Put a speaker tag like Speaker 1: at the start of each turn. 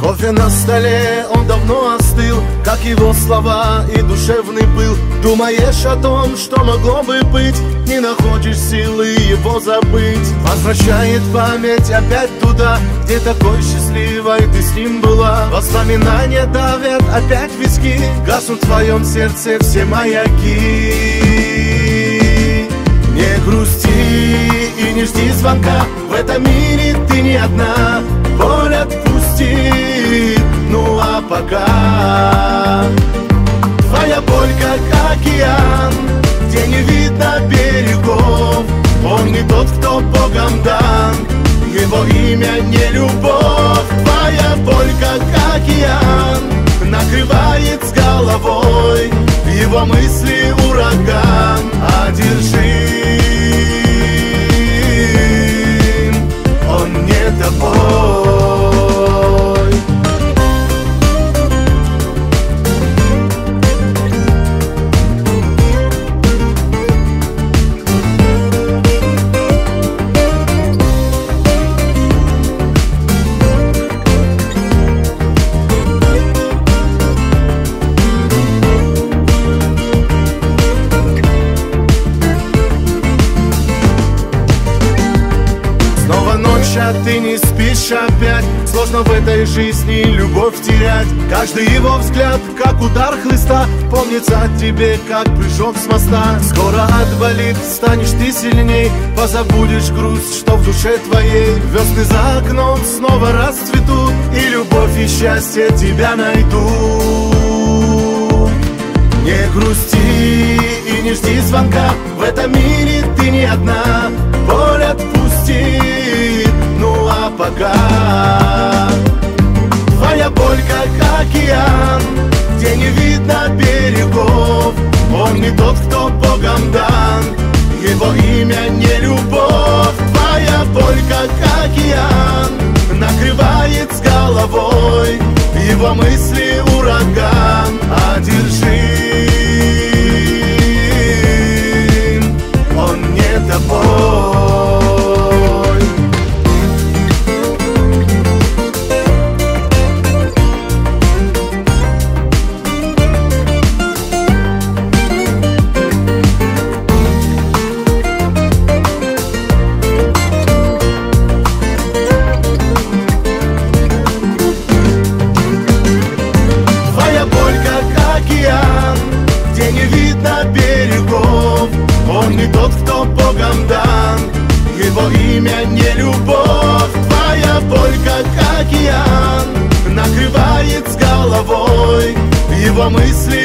Speaker 1: Кофе на столе, он давно остыл, как его слова и душевный пыл. Думаешь о том, что могло бы быть, не находишь силы его забыть. Возвращает память опять туда, где такой счастливой ты с ним была. Воспоминания давят опять виски, гаснут в твоем сердце все маяки. Не грусти и не жди звонка, в этом мире ты не одна. Боль отпусти, ну а пока твоя боль как океан, где не видно берегов. Он не тот, кто Богом дан, его имя не любовь. Твоя боль как океан накрывает с головой, его мысли ураган одержим. Он не тобой. А ты не спишь опять. Сложно в этой жизни любовь терять. Каждый его взгляд, как удар хлыста, помнится тебе, как прыжок с моста. Скоро отболит, станешь ты сильней, позабудешь грусть, что в душе твоей. Весны за окном снова расцветут, и любовь и счастье тебя найдут. Не грусти и не жди звонка, в этом мире ты не одна. Боль отпусти, ну а пока твоя боль как океан, где не видно берегов. Он не тот, кто Богом дан, его имя не любовь. Твоя боль как океан накрывает с головой, его мысли ураган одержим. Он не тобой. Он не тот, кто Богом дан, его имя не любовь. Твоя боль как океан накрывает с головой, его мысли